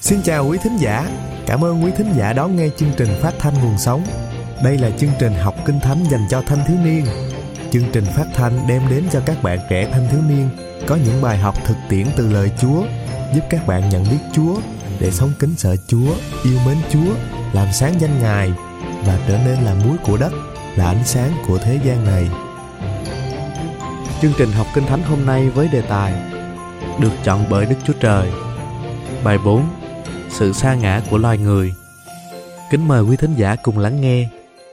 Xin chào quý thính giả, cảm ơn quý thính giả đón nghe chương trình phát thanh Nguồn Sống. Đây là chương trình học Kinh Thánh dành cho thanh thiếu niên. Chương trình phát thanh đem đến cho các bạn trẻ thanh thiếu niên có những bài học thực tiễn từ lời Chúa, giúp các bạn nhận biết Chúa để sống kính sợ Chúa, yêu mến Chúa, làm sáng danh Ngài và trở nên là muối của đất, là ánh sáng của thế gian này. Chương trình học Kinh Thánh hôm nay với đề tài được chọn bởi Đức Chúa Trời. Bài 4. Sự sa ngã của loài người. Kính mời quý thính giả cùng lắng nghe.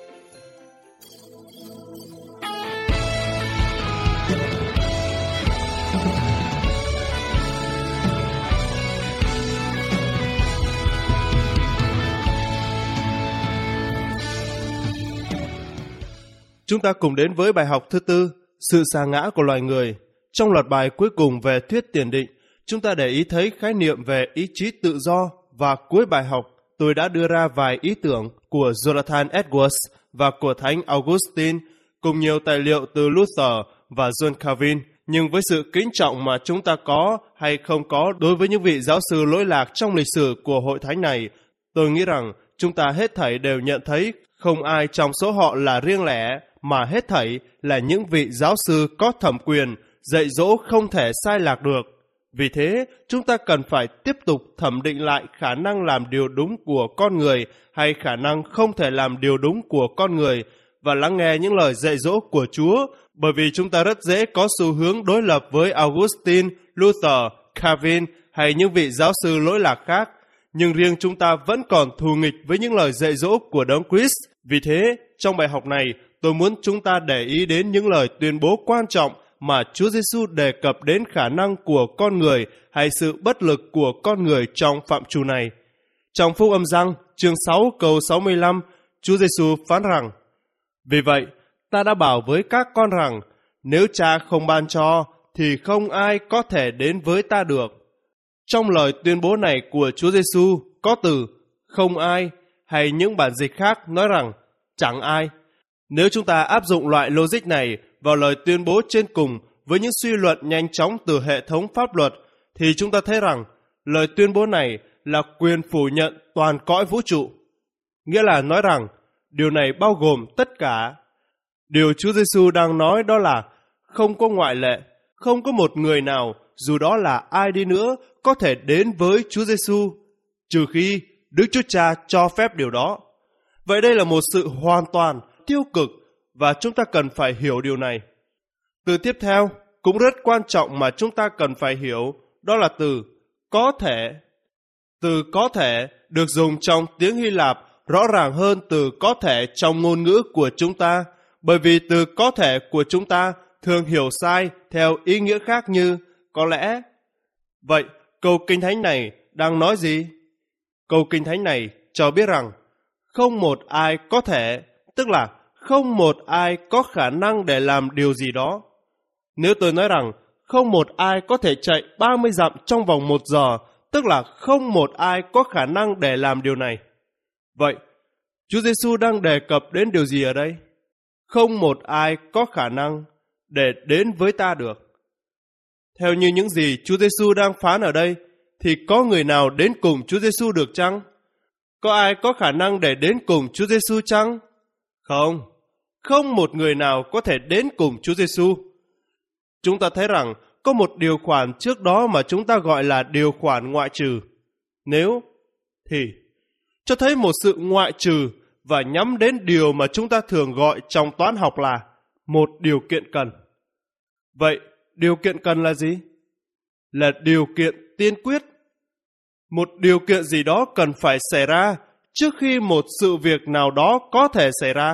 Chúng ta cùng đến với bài học thứ tư, sự sa ngã của loài người. Trong loạt bài cuối cùng về thuyết tiền định, chúng ta để ý thấy khái niệm về ý chí tự do, và cuối bài học tôi đã đưa ra vài ý tưởng của Jonathan Edwards và của Thánh Augustine, cùng nhiều tài liệu từ Luther và John Calvin. Nhưng với sự kính trọng mà chúng ta có hay không có đối với những vị giáo sư lỗi lạc trong lịch sử của hội thánh này, tôi nghĩ rằng chúng ta hết thảy đều nhận thấy không ai trong số họ là riêng lẻ, mà hết thảy là những vị giáo sư có thẩm quyền, dạy dỗ không thể sai lạc được. Vì thế, chúng ta cần phải tiếp tục thẩm định lại khả năng làm điều đúng của con người hay khả năng không thể làm điều đúng của con người và lắng nghe những lời dạy dỗ của Chúa, bởi vì chúng ta rất dễ có xu hướng đối lập với Augustine, Luther, Calvin hay những vị giáo sư lỗi lạc khác, nhưng riêng chúng ta vẫn còn thù nghịch với những lời dạy dỗ của Đấng Christ. Vì thế, trong bài học này, tôi muốn chúng ta để ý đến những lời tuyên bố quan trọng mà Chúa Giêsu đề cập đến khả năng của con người hay sự bất lực của con người trong phạm trù này. Trong Phúc Âm Giăng, chương 6 câu 65, Chúa Giêsu phán rằng: Vì vậy, ta đã bảo với các con rằng, nếu Cha không ban cho, thì không ai có thể đến với ta được. Trong lời tuyên bố này của Chúa Giêsu có từ không ai, hay những bản dịch khác nói rằng chẳng ai. Nếu chúng ta áp dụng loại logic này vào lời tuyên bố trên cùng với những suy luận nhanh chóng từ hệ thống pháp luật, thì chúng ta thấy rằng lời tuyên bố này là quyền phủ nhận toàn cõi vũ trụ. Nghĩa là nói rằng điều này bao gồm tất cả. Điều Chúa Giêsu đang nói đó là không có ngoại lệ, không có một người nào, dù đó là ai đi nữa, có thể đến với Chúa Giêsu, trừ khi Đức Chúa Cha cho phép điều đó. Vậy đây là một sự hoàn toàn tiêu cực, và chúng ta cần phải hiểu điều này. Từ tiếp theo cũng rất quan trọng mà chúng ta cần phải hiểu, đó là từ có thể. Từ có thể được dùng trong tiếng Hy Lạp rõ ràng hơn từ có thể trong ngôn ngữ của chúng ta, bởi vì từ có thể của chúng ta thường hiểu sai theo ý nghĩa khác như có lẽ. Vậy câu Kinh Thánh này đang nói gì? Câu Kinh Thánh này cho biết rằng không một ai có thể, tức là không một ai có khả năng để làm điều gì đó. Nếu tôi nói rằng không một ai có thể chạy 30 dặm trong vòng 1 giờ, tức là không một ai có khả năng để làm điều này. Vậy, Chúa Giêsu đang đề cập đến điều gì ở đây? Không một ai có khả năng để đến với ta được. Theo như những gì Chúa Giêsu đang phán ở đây, thì có người nào đến cùng Chúa Giêsu được chăng? Có ai có khả năng để đến cùng Chúa Giêsu chăng? Không, không một người nào có thể đến cùng Chúa Giêsu. Chúng ta thấy rằng có một điều khoản trước đó mà chúng ta gọi là điều khoản ngoại trừ. Nếu thì cho thấy một sự ngoại trừ và nhắm đến điều mà chúng ta thường gọi trong toán học là một điều kiện cần. Vậy, điều kiện cần là gì? Là điều kiện tiên quyết. Một điều kiện gì đó cần phải xảy ra trước khi một sự việc nào đó có thể xảy ra.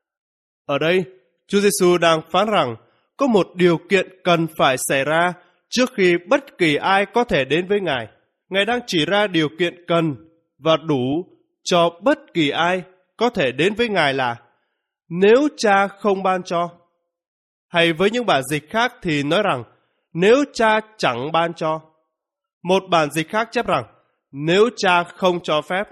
Ở đây, Chúa Giêsu đang phán rằng có một điều kiện cần phải xảy ra trước khi bất kỳ ai có thể đến với Ngài. Ngài đang chỉ ra điều kiện cần và đủ cho bất kỳ ai có thể đến với Ngài là nếu Cha không ban cho. Hay với những bản dịch khác thì nói rằng nếu Cha chẳng ban cho. Một bản dịch khác chép rằng nếu Cha không cho phép.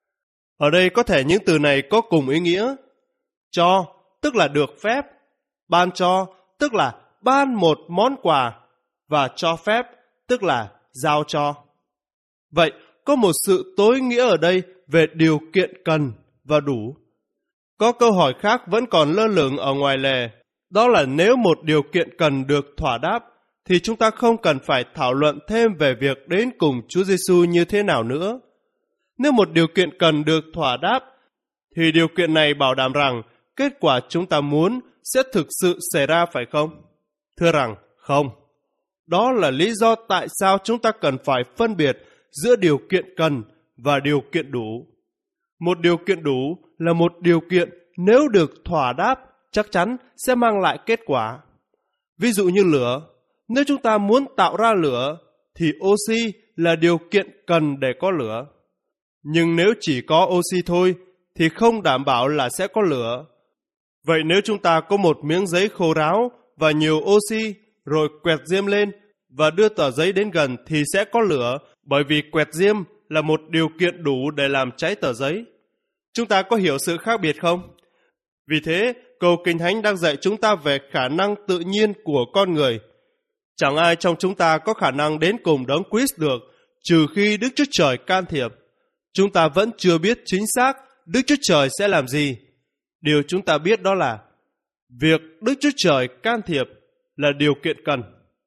Ở đây có thể những từ này có cùng ý nghĩa. Cho tức là được phép, ban cho tức là ban một món quà, và cho phép tức là giao cho. Vậy, có một sự tối nghĩa ở đây về điều kiện cần và đủ. Có câu hỏi khác vẫn còn lơ lửng ở ngoài lề, đó là nếu một điều kiện cần được thỏa đáp, thì chúng ta không cần phải thảo luận thêm về việc đến cùng Chúa Giêsu như thế nào nữa. Nếu một điều kiện cần được thỏa đáp, thì điều kiện này bảo đảm rằng kết quả chúng ta muốn sẽ thực sự xảy ra, phải không? Thưa rằng không. Đó là lý do tại sao chúng ta cần phải phân biệt giữa điều kiện cần và điều kiện đủ. Một điều kiện đủ là một điều kiện nếu được thỏa đáp chắc chắn sẽ mang lại kết quả. Ví dụ như lửa, nếu chúng ta muốn tạo ra lửa thì oxy là điều kiện cần để có lửa. Nhưng nếu chỉ có oxy thôi thì không đảm bảo là sẽ có lửa. Vậy nếu chúng ta có một miếng giấy khô ráo và nhiều oxy rồi quẹt diêm lên và đưa tờ giấy đến gần thì sẽ có lửa, bởi vì quẹt diêm là một điều kiện đủ để làm cháy tờ giấy. Chúng ta có hiểu sự khác biệt không? Vì thế, câu Kinh Thánh đang dạy chúng ta về khả năng tự nhiên của con người. Chẳng ai trong chúng ta có khả năng đến cùng Đấng Christ được, trừ khi Đức Chúa Trời can thiệp. Chúng ta vẫn chưa biết chính xác Đức Chúa Trời sẽ làm gì. Điều chúng ta biết đó là việc Đức Chúa Trời can thiệp là điều kiện cần.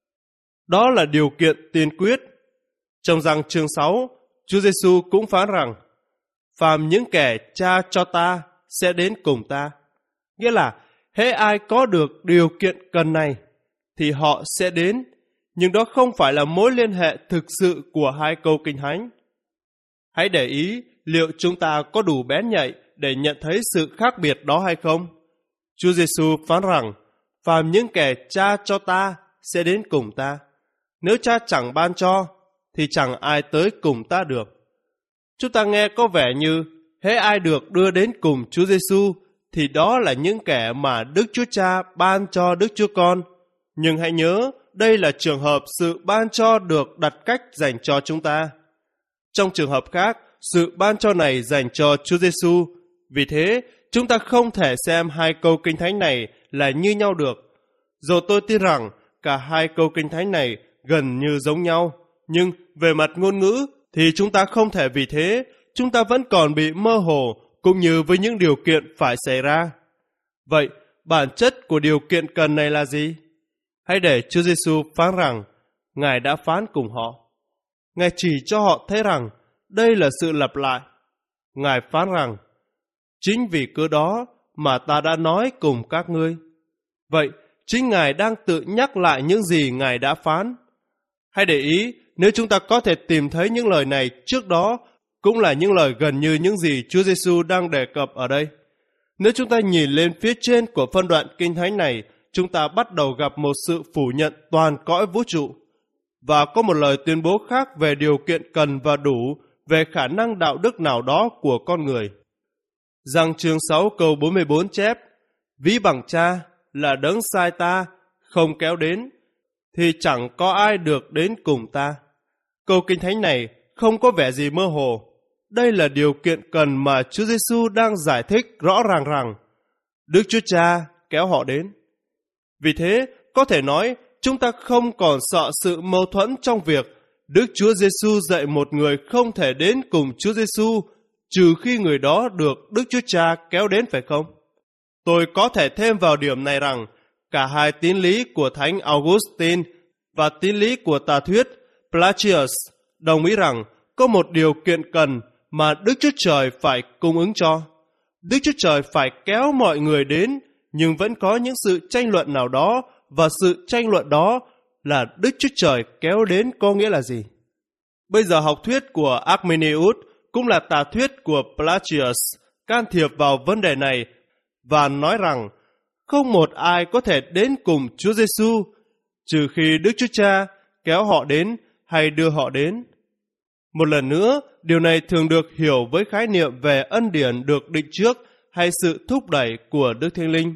Đó là điều kiện tiên quyết. Trong Giăng chương 6, Chúa Giêsu cũng phán rằng, phàm những kẻ Cha cho ta sẽ đến cùng ta. Nghĩa là, hễ ai có được điều kiện cần này, thì họ sẽ đến. Nhưng đó không phải là mối liên hệ thực sự của hai câu Kinh Thánh. Hãy để ý liệu chúng ta có đủ bén nhạy để nhận thấy sự khác biệt đó hay không. Chúa Giêsu phán rằng, phàm những kẻ Cha cho ta sẽ đến cùng ta. Nếu Cha chẳng ban cho, thì chẳng ai tới cùng ta được. Chúng ta nghe có vẻ như hễ ai được đưa đến cùng Chúa Giêsu thì đó là những kẻ mà Đức Chúa Cha ban cho Đức Chúa Con. Nhưng hãy nhớ, đây là trường hợp sự ban cho được đặt cách dành cho chúng ta. Trong trường hợp khác, sự ban cho này dành cho Chúa Giêsu. Vì thế, chúng ta không thể xem hai câu Kinh Thánh này là như nhau được. Dù tôi tin rằng cả hai câu Kinh Thánh này gần như giống nhau, nhưng về mặt ngôn ngữ thì chúng ta không thể, vì thế chúng ta vẫn còn bị mơ hồ cũng như với những điều kiện phải xảy ra. Vậy, bản chất của điều kiện cần này là gì? Hãy để Chúa Giêsu phán rằng Ngài đã phán cùng họ. Ngài chỉ cho họ thấy rằng đây là sự lặp lại. Ngài phán rằng, chính vì cớ đó mà ta đã nói cùng các ngươi. Vậy, chính Ngài đang tự nhắc lại những gì Ngài đã phán. Hãy để ý, nếu chúng ta có thể tìm thấy những lời này trước đó, cũng là những lời gần như những gì Chúa Giêsu đang đề cập ở đây. Nếu chúng ta nhìn lên phía trên của phân đoạn Kinh Thánh này, chúng ta bắt đầu gặp một sự phủ nhận toàn cõi vũ trụ. Và có một lời tuyên bố khác về điều kiện cần và đủ, về khả năng đạo đức nào đó của con người. Giăng chương 6 câu 44 chép, ví bằng Cha là đấng sai ta, không kéo đến, thì chẳng có ai được đến cùng ta. Câu Kinh Thánh này không có vẻ gì mơ hồ. Đây là điều kiện cần mà Chúa Giêsu đang giải thích rõ ràng rằng Đức Chúa Cha kéo họ đến. Vì thế, có thể nói chúng ta không còn sợ sự mâu thuẫn trong việc Đức Chúa Giêsu dạy một người không thể đến cùng Chúa Giêsu trừ khi người đó được Đức Chúa Cha kéo đến, phải không? Tôi có thể thêm vào điểm này rằng cả hai tín lý của Thánh Augustine và tín lý của tà thuyết Pelagius đồng ý rằng có một điều kiện cần mà Đức Chúa Trời phải cung ứng cho. Đức Chúa Trời phải kéo mọi người đến, nhưng vẫn có những sự tranh luận nào đó, và sự tranh luận đó là Đức Chúa Trời kéo đến có nghĩa là gì? Bây giờ học thuyết của Arminius cũng là tà thuyết của Pelagius can thiệp vào vấn đề này và nói rằng không một ai có thể đến cùng Chúa Giêsu trừ khi Đức Chúa Cha kéo họ đến hay đưa họ đến. Một lần nữa, điều này thường được hiểu với khái niệm về ân điển được định trước hay sự thúc đẩy của Đức Thánh Linh.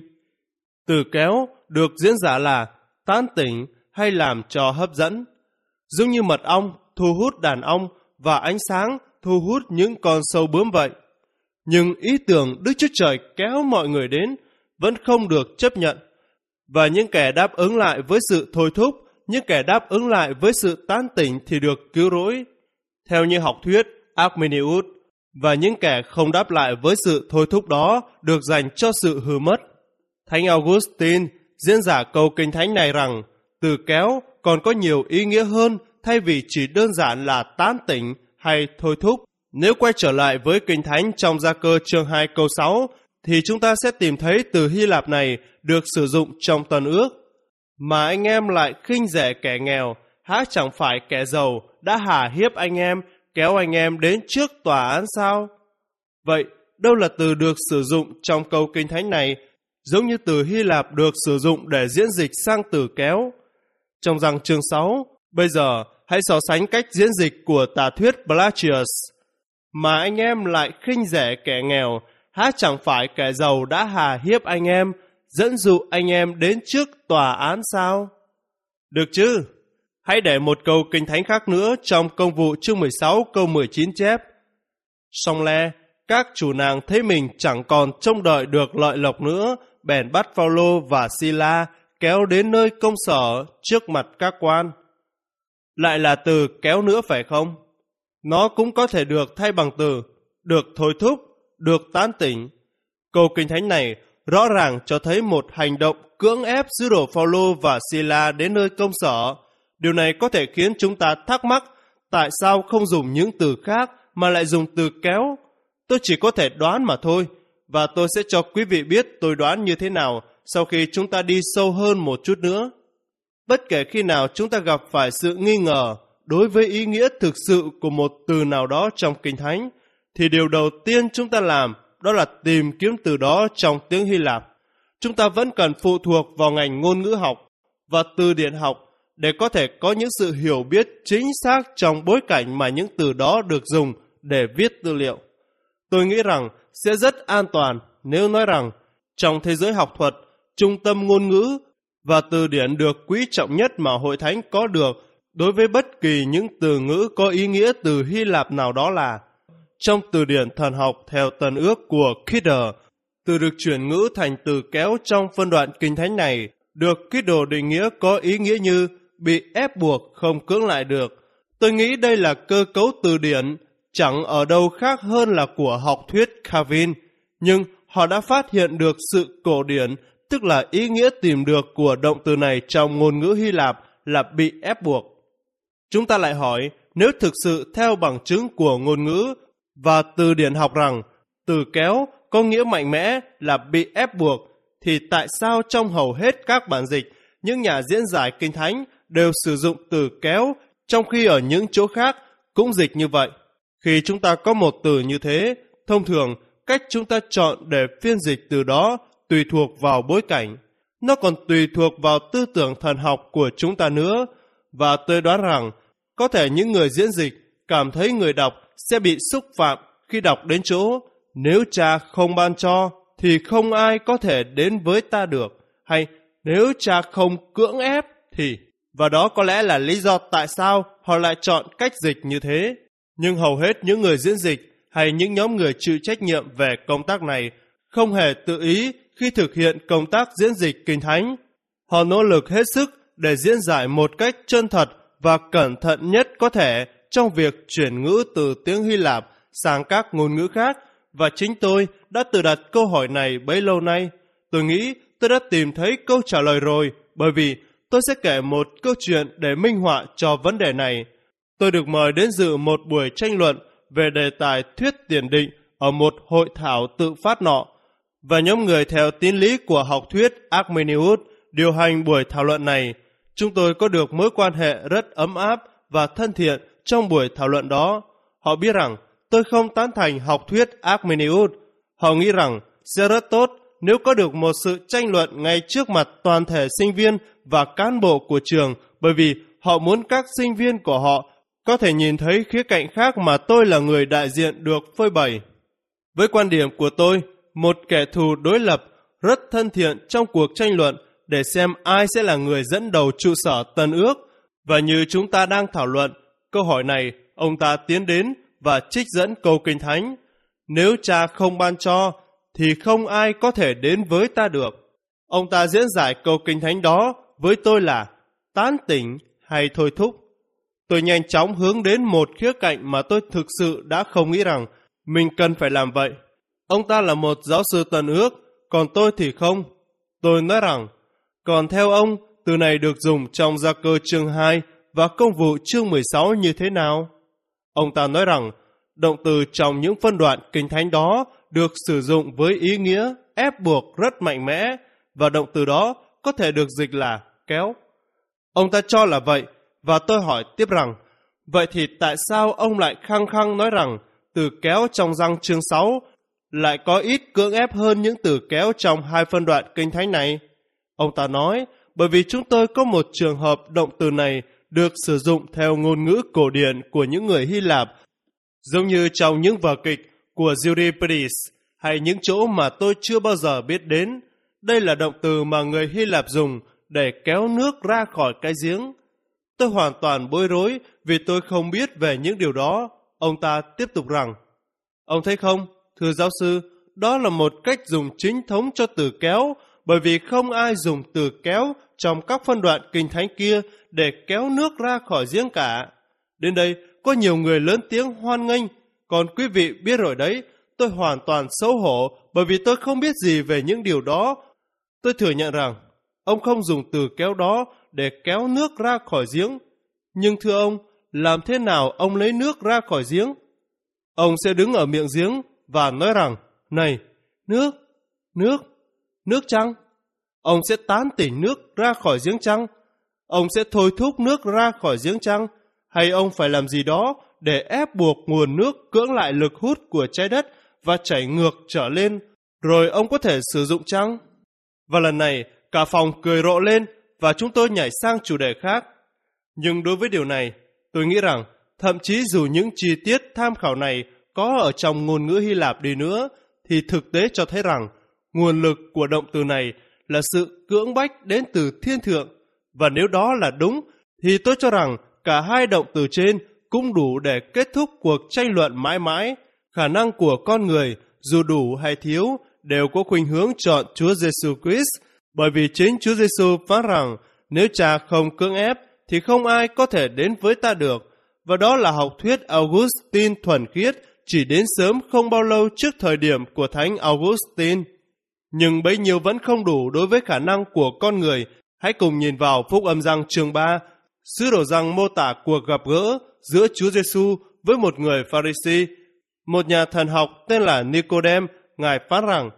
Từ kéo được diễn giả là tán tỉnh hay làm cho hấp dẫn, giống như mật ong thu hút đàn ong và ánh sáng thu hút những con sâu bướm vậy. Nhưng ý tưởng Đức Chúa Trời kéo mọi người đến vẫn không được chấp nhận, và những kẻ đáp ứng lại với sự thôi thúc, những kẻ đáp ứng lại với sự tán tỉnh thì được cứu rỗi. theo như học thuyết Arminius, và những kẻ không đáp lại với sự thôi thúc đó được dành cho sự hư mất. Thánh Augustine diễn giải câu kinh thánh này rằng từ kéo còn có nhiều ý nghĩa hơn thay vì chỉ đơn giản là tán tỉnh hay thôi thúc. Nếu quay trở lại với kinh thánh trong Gia Cơ chương 2 câu 6, thì chúng ta sẽ tìm thấy từ Hy Lạp này được sử dụng trong Tân Ước. Mà anh em lại khinh rẻ kẻ nghèo, há chẳng phải kẻ giàu đã hà hiếp anh em, kéo anh em đến trước tòa án sao? Vậy, đâu là từ được sử dụng trong câu kinh thánh này, giống như từ Hy Lạp được sử dụng để diễn dịch sang từ kéo? Trong Giăng chương 6, bây giờ hãy so sánh cách diễn dịch của tả thuyết Pelagius. Mà anh em lại khinh rẻ kẻ nghèo, há chẳng phải kẻ giàu đã hà hiếp anh em, dẫn dụ anh em đến trước tòa án sao? Được chứ? Hãy để một câu kinh thánh khác nữa trong Công vụ chương 16 câu 19 chép: Song le, các chủ nàng thấy mình chẳng còn trông đợi được lợi lộc nữa, bèn bắt Phao-lô và Si-la kéo đến nơi công sở trước mặt các quan. Lại là từ kéo nữa phải không? Nó cũng có thể được thay bằng từ được thôi thúc, được tán tỉnh. Câu kinh thánh này rõ ràng cho thấy một hành động cưỡng ép sứ đồ Phao-lô và Si-la đến nơi công sở. Điều này có thể khiến chúng ta thắc mắc tại sao không dùng những từ khác mà lại dùng từ kéo. Tôi chỉ có thể đoán mà thôi, và tôi sẽ cho quý vị biết tôi đoán như thế nào sau khi chúng ta đi sâu hơn một chút nữa. Bất kể khi nào chúng ta gặp phải sự nghi ngờ đối với ý nghĩa thực sự của một từ nào đó trong Kinh Thánh, thì điều đầu tiên chúng ta làm đó là tìm kiếm từ đó trong tiếng Hy Lạp. Chúng ta vẫn cần phụ thuộc vào ngành ngôn ngữ học và từ điển học để có thể có những sự hiểu biết chính xác trong bối cảnh mà những từ đó được dùng để viết tư liệu. Tôi nghĩ rằng sẽ rất an toàn nếu nói rằng trong thế giới học thuật, trung tâm ngôn ngữ và từ điển được quý trọng nhất mà Hội Thánh có được đối với bất kỳ những từ ngữ có ý nghĩa từ Hy Lạp nào đó là trong từ điển thần học theo Tân Ước của Kidder, từ được chuyển ngữ thành từ kéo trong phân đoạn kinh thánh này được Kidder định nghĩa có ý nghĩa như bị ép buộc không cưỡng lại được. Tôi nghĩ đây là cơ cấu từ điển chẳng ở đâu khác hơn là của học thuyết Calvin, nhưng họ đã phát hiện được sự cổ điển, tức là ý nghĩa tìm được của động từ này trong ngôn ngữ Hy Lạp là bị ép buộc. Chúng ta lại hỏi, nếu thực sự theo bằng chứng của ngôn ngữ và từ điển học rằng từ kéo có nghĩa mạnh mẽ là bị ép buộc, thì tại sao trong hầu hết các bản dịch, những nhà diễn giải Kinh Thánh đều sử dụng từ kéo, trong khi ở những chỗ khác cũng dịch như vậy? Khi chúng ta có một từ như thế, thông thường cách chúng ta chọn để phiên dịch từ đó tùy thuộc vào bối cảnh. Nó còn tùy thuộc vào tư tưởng thần học của chúng ta nữa. Và tôi đoán rằng có thể những người diễn dịch cảm thấy người đọc sẽ bị xúc phạm khi đọc đến chỗ nếu Cha không ban cho thì không ai có thể đến với ta được, hay nếu Cha không cưỡng ép thì... Và đó có lẽ là lý do tại sao họ lại chọn cách dịch như thế. Nhưng hầu hết những người diễn dịch hay những nhóm người chịu trách nhiệm về công tác này không hề tự ý khi thực hiện công tác diễn dịch Kinh Thánh. Họ nỗ lực hết sức để diễn giải một cách chân thật và cẩn thận nhất có thể trong việc chuyển ngữ từ tiếng Hy Lạp sang các ngôn ngữ khác, và chính tôi đã tự đặt câu hỏi này bấy lâu nay. Tôi nghĩ tôi đã tìm thấy câu trả lời rồi, bởi vì tôi sẽ kể một câu chuyện để minh họa cho vấn đề này. Tôi được mời đến dự một buổi tranh luận về đề tài thuyết tiền định ở một hội thảo tự phát nọ, và nhóm người theo tín lý của học thuyết Arminius điều hành buổi thảo luận này. Chúng tôi có được mối quan hệ rất ấm áp và thân thiện trong buổi thảo luận đó. Họ biết rằng tôi không tán thành học thuyết Arminius. Họ nghĩ rằng sẽ rất tốt nếu có được một sự tranh luận ngay trước mặt toàn thể sinh viên và cán bộ của trường, bởi vì họ muốn các sinh viên của họ có thể nhìn thấy khía cạnh khác mà tôi là người đại diện được phơi bày. Với quan điểm của tôi, một kẻ thù đối lập rất thân thiện trong cuộc tranh luận để xem ai sẽ là người dẫn đầu trụ sở Tân Ước. Và như chúng ta đang thảo luận, câu hỏi này, ông ta tiến đến và trích dẫn câu Kinh Thánh. Nếu Cha không ban cho, thì không ai có thể đến với ta được. Ông ta diễn giải câu Kinh Thánh đó với tôi là tán tỉnh hay thôi thúc. Tôi nhanh chóng hướng đến một khía cạnh mà tôi thực sự đã không nghĩ rằng mình cần phải làm vậy. Ông ta là một giáo sư Tân Ước, còn tôi thì không. Tôi nói rằng, còn theo ông, từ này được dùng trong Gia Cơ chương 2 và Công vụ chương 16 như thế nào? Ông ta nói rằng, động từ trong những phân đoạn Kinh Thánh đó được sử dụng với ý nghĩa ép buộc rất mạnh mẽ, và động từ đó có thể được dịch là kéo. Ông ta cho là vậy, và tôi hỏi tiếp rằng, vậy thì tại sao ông lại khăng khăng nói rằng từ kéo trong Giăng chương 6 lại có ít cưỡng ép hơn những từ kéo trong hai phân đoạn Kinh Thánh này? Ông ta nói, bởi vì chúng tôi có một trường hợp động từ này được sử dụng theo ngôn ngữ cổ điển của những người Hy Lạp, giống như trong những vở kịch của Euripides hay những chỗ mà tôi chưa bao giờ biết đến. Đây là động từ mà người Hy Lạp dùng để kéo nước ra khỏi cái giếng. Tôi hoàn toàn bối rối vì tôi không biết về những điều đó. Ông ta tiếp tục rằng, ông thấy không, thưa giáo sư, đó là một cách dùng chính thống cho từ kéo, bởi vì không ai dùng từ kéo trong các phân đoạn Kinh Thánh kia để kéo nước ra khỏi giếng cả. Đến đây, có nhiều người lớn tiếng hoan nghênh, còn quý vị biết rồi đấy, tôi hoàn toàn xấu hổ bởi vì tôi không biết gì về những điều đó. Tôi thừa nhận rằng, ông không dùng từ kéo đó để kéo nước ra khỏi giếng. Nhưng thưa ông, làm thế nào ông lấy nước ra khỏi giếng? Ông sẽ đứng ở miệng giếng và nói rằng, này, nước chăng? Ông sẽ tán tỉnh nước ra khỏi giếng chăng? Ông sẽ thôi thúc nước ra khỏi giếng chăng? Hay ông phải làm gì đó để ép buộc nguồn nước cưỡng lại lực hút của trái đất và chảy ngược trở lên, rồi ông có thể sử dụng chăng? Và lần này, cả phòng cười rộ lên và chúng tôi nhảy sang chủ đề khác. Nhưng đối với điều này, tôi nghĩ rằng thậm chí dù những chi tiết tham khảo này có ở trong ngôn ngữ Hy Lạp đi nữa, thì thực tế cho thấy rằng nguồn lực của động từ này là sự cưỡng bách đến từ thiên thượng. Và nếu đó là đúng, thì tôi cho rằng cả hai động từ trên cũng đủ để kết thúc cuộc tranh luận mãi mãi. Khả năng của con người, dù đủ hay thiếu, đều có khuynh hướng chọn Chúa Giêsu Christ, bởi vì chính Chúa Giêsu phán rằng nếu Cha không cưỡng ép thì không ai có thể đến với ta được. Và đó là học thuyết Augustine thuần khiết, chỉ đến sớm không bao lâu trước thời điểm của Thánh Augustine. Nhưng bấy nhiêu vẫn không đủ đối với khả năng của con người. Hãy cùng nhìn vào Phúc Âm Giăng chương 3. Sứ đồ Giăng mô tả cuộc gặp gỡ giữa Chúa Giêsu với một người Pha-ri-si, một nhà thần học tên là Nicodem. Ngài phán rằng,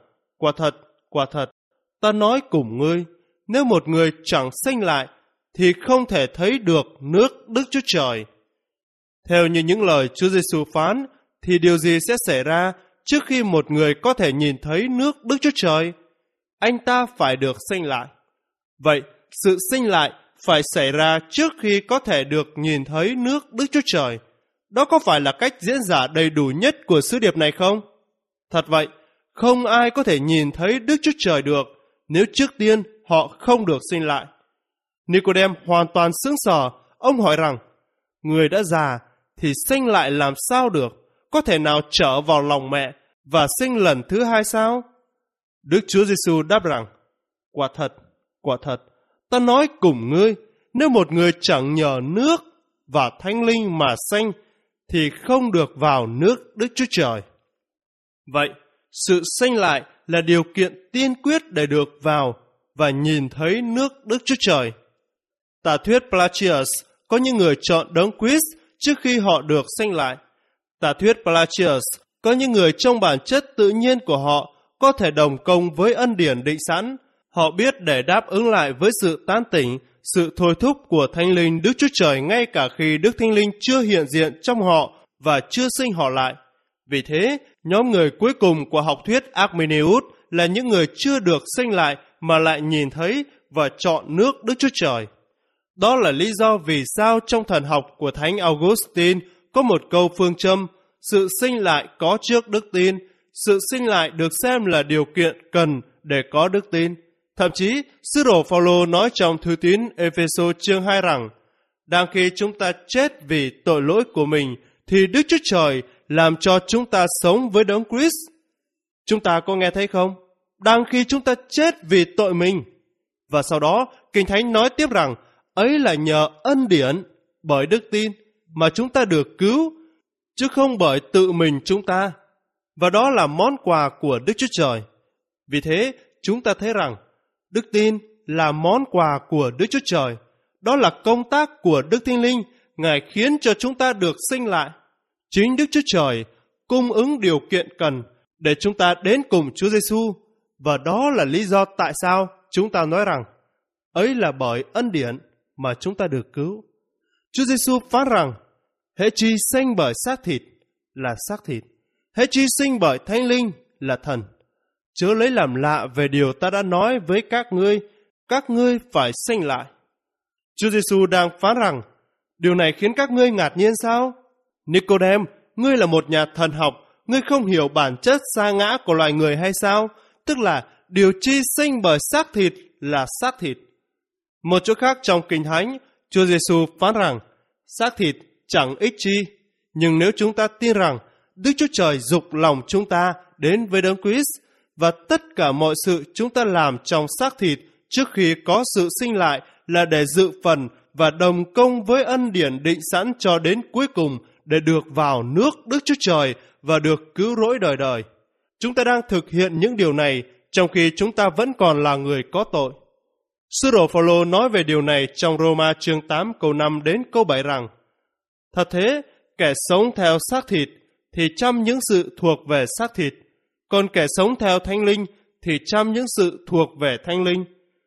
quả thật, ta nói cùng ngươi, nếu một người chẳng sanh lại, thì không thể thấy được nước Đức Chúa Trời. Theo như những lời Chúa Giêsu phán, thì điều gì sẽ xảy ra trước khi một người có thể nhìn thấy nước Đức Chúa Trời? Anh ta phải được sanh lại. Vậy, sự sinh lại phải xảy ra trước khi có thể được nhìn thấy nước Đức Chúa Trời. Đó có phải là cách diễn giải đầy đủ nhất của sứ điệp này không? Thật vậy, không ai có thể nhìn thấy Đức Chúa Trời được nếu trước tiên họ không được sinh lại. Nicodem hoàn toàn sững sờ. Ông hỏi rằng, người đã già thì sinh lại làm sao được? Có thể nào trở vào lòng mẹ và sinh lần thứ hai sao? Đức Chúa Giêsu đáp rằng, quả thật, ta nói cùng ngươi, nếu một người chẳng nhờ nước và Thánh Linh mà sanh, thì không được vào nước Đức Chúa Trời. Vậy, sự sanh lại là điều kiện tiên quyết để được vào và nhìn thấy nước Đức Chúa Trời. Tà thuyết Pelagius có những người chọn đấng Christ trước khi họ được sanh lại. Tà thuyết Pelagius có những người trong bản chất tự nhiên của họ có thể đồng công với ân điển định sẵn. Họ biết để đáp ứng lại với sự tán tỉnh, sự thôi thúc của Thánh Linh Đức Chúa Trời ngay cả khi Đức Thánh Linh chưa hiện diện trong họ và chưa sinh họ lại. Vì thế, nhóm người cuối cùng của học thuyết Arminius là những người chưa được sinh lại mà lại nhìn thấy và chọn nước Đức Chúa Trời. Đó là lý do vì sao trong thần học của Thánh Augustine có một câu phương châm, sự sinh lại có trước đức tin. Sự sinh lại được xem là điều kiện cần để có đức tin. Thậm chí, sứ đồ Phao-lô nói trong thư tín Ê-phê-sô chương 2 rằng, đang khi chúng ta chết vì tội lỗi của mình, thì Đức Chúa Trời làm cho chúng ta sống với đấng Christ. Chúng ta có nghe thấy không? Đang khi chúng ta chết vì tội mình. Và sau đó, Kinh Thánh nói tiếp rằng, ấy là nhờ ân điển. bởi đức tin mà chúng ta được cứu, chứ không bởi tự mình chúng ta. Và đó là món quà của Đức Chúa Trời. Vì thế, chúng ta thấy rằng đức tin là món quà của Đức Chúa Trời. Đó là công tác của Đức Thánh Linh. Ngài khiến cho chúng ta được sinh lại. Chính Đức Chúa Trời cung ứng điều kiện cần để chúng ta đến cùng Chúa Giêsu. Và đó là lý do tại sao chúng ta nói rằng ấy là bởi ân điển mà chúng ta được cứu. Chúa Giêsu phán rằng hễ chi sinh bởi xác thịt là xác thịt, hễ chi sinh bởi Thánh Linh là thần. Chớ lấy làm lạ về điều ta đã nói với các ngươi phải sinh lại. Chúa Giêsu đang phán rằng điều này khiến các ngươi ngạc nhiên sao? Nicôđêm, ngươi là một nhà thần học, ngươi không hiểu bản chất sa ngã của loài người hay sao? Tức là điều chi sinh bởi xác thịt là xác thịt. Một chỗ khác trong Kinh Thánh, Chúa Giêsu phán rằng xác thịt chẳng ích chi, nhưng nếu chúng ta tin rằng Đức Chúa Trời giục lòng chúng ta đến với Đấng Christ và tất cả mọi sự chúng ta làm trong xác thịt trước khi có sự sinh lại là để dự phần và đồng công với ân điển định sẵn cho đến cuối cùng để được vào nước Đức Chúa Trời và được cứu rỗi đời đời. Chúng ta đang thực hiện những điều này trong khi chúng ta vẫn còn là người có tội. Sứ đồ Phao-lô nói về điều này trong Roma chương 8 câu 5 đến câu 7 rằng: thật thế, kẻ sống theo xác thịt thì chăm những sự thuộc về xác thịt, còn kẻ sống theo Thánh Linh thì chăm những sự thuộc về Thánh Linh.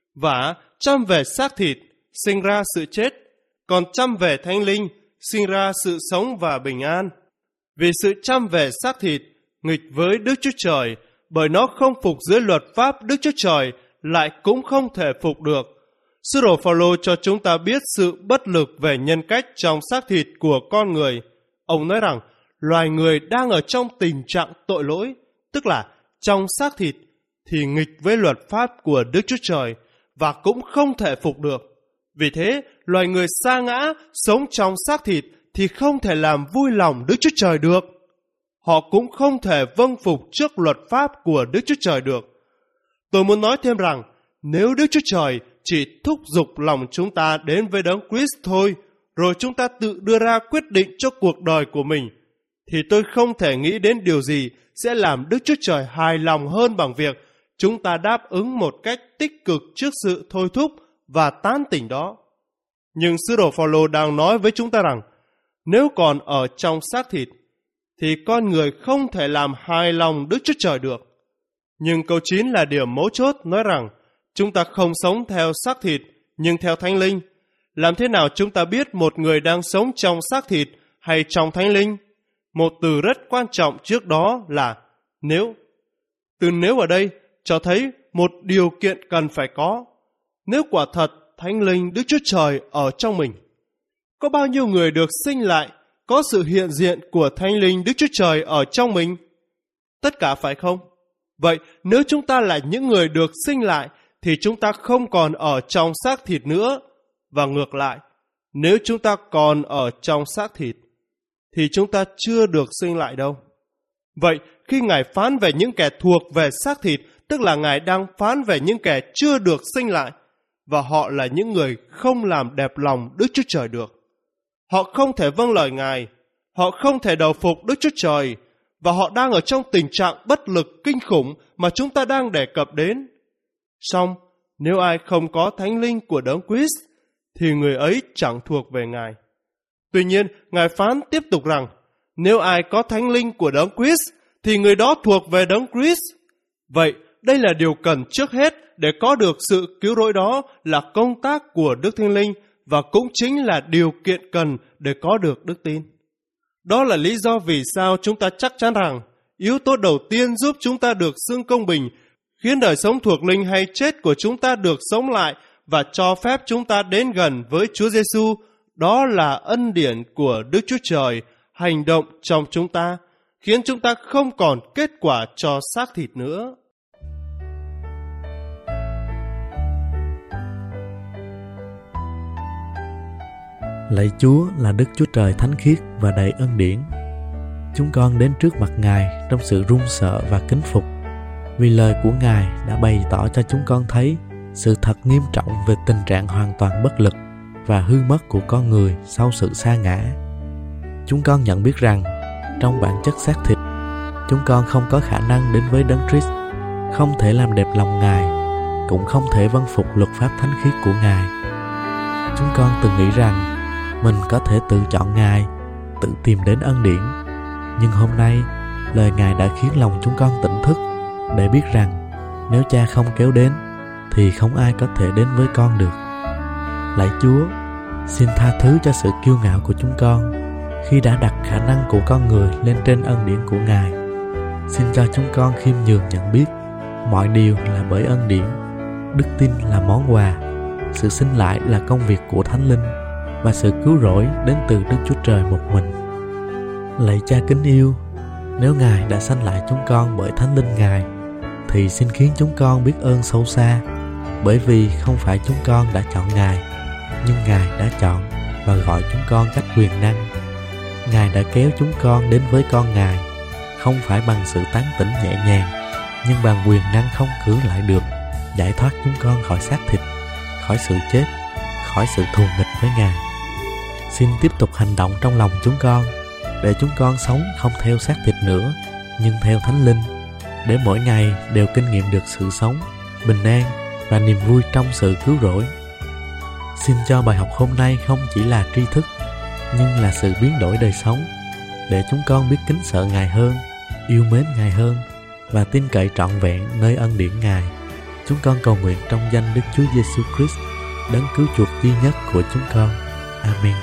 Và chăm về xác thịt sinh ra sự chết, còn chăm về Thánh Linh sinh ra sự sống và bình an. Vì sự chăm về xác thịt nghịch với Đức Chúa Trời, bởi nó không phục dưới luật pháp Đức Chúa Trời, lại cũng không thể phục được. Sứ đồ Phao-lô cho chúng ta biết sự bất lực về nhân cách trong xác thịt của con người. Ông nói rằng loài người đang ở trong tình trạng tội lỗi, tức là trong xác thịt thì nghịch với luật pháp của Đức Chúa Trời và cũng không thể phục được. Vì thế, loài người sa ngã sống trong xác thịt thì không thể làm vui lòng Đức Chúa Trời được. Họ cũng không thể vâng phục trước luật pháp của Đức Chúa Trời được. Tôi muốn nói thêm rằng, nếu Đức Chúa Trời chỉ thúc giục lòng chúng ta đến với Đấng Christ thôi, rồi chúng ta tự đưa ra quyết định cho cuộc đời của mình, thì tôi không thể nghĩ đến điều gì sẽ làm Đức Chúa Trời hài lòng hơn bằng việc chúng ta đáp ứng một cách tích cực trước sự thôi thúc và tán tỉnh đó. Nhưng sứ đồ Phao-lô đang nói với chúng ta rằng, nếu còn ở trong xác thịt, thì con người không thể làm hài lòng Đức Chúa Trời được. Nhưng câu 9 là điểm mấu chốt, nói rằng chúng ta không sống theo xác thịt, nhưng theo Thánh Linh. Làm thế nào chúng ta biết một người đang sống trong xác thịt hay trong Thánh Linh? Một từ rất quan trọng trước đó là nếu. Từ nếu ở đây cho thấy một điều kiện cần phải có. Nếu quả thật Thánh Linh Đức Chúa Trời ở trong mình, có bao nhiêu người được sinh lại, có sự hiện diện của Thánh Linh Đức Chúa Trời ở trong mình? Tất cả phải không? Vậy nếu chúng ta là những người được sinh lại thì chúng ta không còn ở trong xác thịt nữa. Và ngược lại, nếu chúng ta còn ở trong xác thịt thì chúng ta chưa được sinh lại đâu. Vậy khi Ngài phán về những kẻ thuộc về xác thịt, tức là Ngài đang phán về những kẻ chưa được sinh lại, và họ là những người không làm đẹp lòng Đức Chúa Trời được. Họ không thể vâng lời Ngài, họ không thể đầu phục Đức Chúa Trời, và họ đang ở trong tình trạng bất lực kinh khủng mà chúng ta đang đề cập đến. Song, nếu ai không có Thánh Linh của Đấng Christ, thì người ấy chẳng thuộc về Ngài. Tuy nhiên, Ngài phán tiếp tục rằng, nếu ai có Thánh Linh của Đấng Christ, thì người đó thuộc về Đấng Christ. Vậy, đây là điều cần trước hết để có được sự cứu rỗi, đó là công tác của Đức Thánh Linh, và cũng chính là điều kiện cần để có được đức tin. Đó là lý do vì sao chúng ta chắc chắn rằng yếu tố đầu tiên giúp chúng ta được xưng công bình, khiến đời sống thuộc linh hay chết của chúng ta được sống lại và cho phép chúng ta đến gần với Chúa Giêsu, đó là ân điển của Đức Chúa Trời hành động trong chúng ta, khiến chúng ta không còn kết quả cho xác thịt nữa. Lạy Chúa là Đức Chúa Trời thánh khiết và đầy ân điển. Chúng con đến trước mặt Ngài trong sự run sợ và kính phục, vì lời của Ngài đã bày tỏ cho chúng con thấy sự thật nghiêm trọng về tình trạng hoàn toàn bất lực và hư mất của con người sau sự sa ngã. Chúng con nhận biết rằng trong bản chất xác thịt, chúng con không có khả năng đến với Đấng Christ, không thể làm đẹp lòng Ngài, cũng không thể vâng phục luật pháp thánh khiết của Ngài. Chúng con từng nghĩ rằng mình có thể tự chọn Ngài, tự tìm đến ân điển. Nhưng hôm nay, lời Ngài đã khiến lòng chúng con tỉnh thức để biết rằng nếu Cha không kéo đến thì không ai có thể đến với con được. Lạy Chúa, xin tha thứ cho sự kiêu ngạo của chúng con khi đã đặt khả năng của con người lên trên ân điển của Ngài. Xin cho chúng con khiêm nhường nhận biết mọi điều là bởi ân điển, đức tin là món quà, sự sinh lại là công việc của Thánh Linh, và sự cứu rỗi đến từ Đức Chúa Trời một mình. Lạy Cha kính yêu, nếu Ngài đã sanh lại chúng con bởi Thánh Linh Ngài, thì xin khiến chúng con biết ơn sâu xa, bởi vì không phải chúng con đã chọn Ngài, nhưng Ngài đã chọn và gọi chúng con cách quyền năng. Ngài đã kéo chúng con đến với con Ngài, không phải bằng sự tán tỉnh nhẹ nhàng, nhưng bằng quyền năng không cưỡng lại được, giải thoát chúng con khỏi xác thịt, khỏi sự chết, khỏi sự thù nghịch với Ngài. Xin tiếp tục hành động trong lòng chúng con, để chúng con sống không theo xác thịt nữa, nhưng theo Thánh Linh, để mỗi ngày đều kinh nghiệm được sự sống, bình an và niềm vui trong sự cứu rỗi. Xin cho bài học hôm nay không chỉ là tri thức, nhưng là sự biến đổi đời sống, để chúng con biết kính sợ Ngài hơn, yêu mến Ngài hơn và tin cậy trọn vẹn nơi ân điển Ngài. Chúng con cầu nguyện trong danh Đức Chúa Giêsu Christ, Đấng cứu chuộc duy nhất của chúng con. Amen.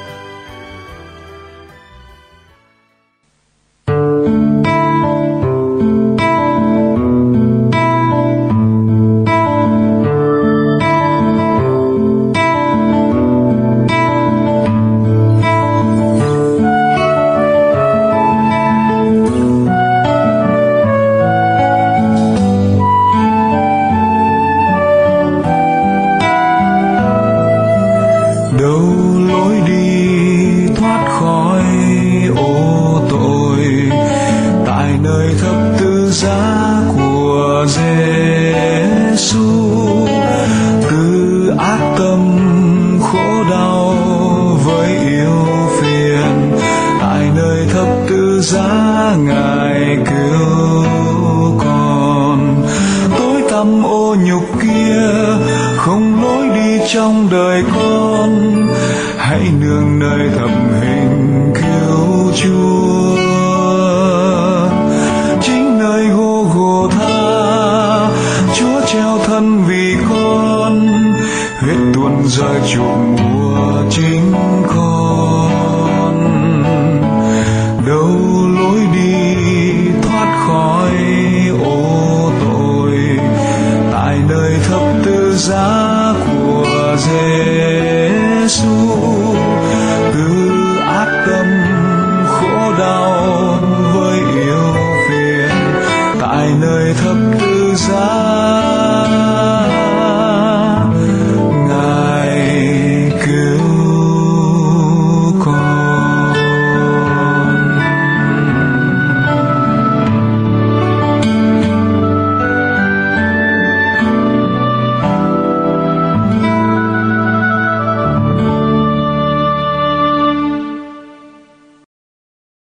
Trong đời con hãy nương nơi thập hình cứu Chúa.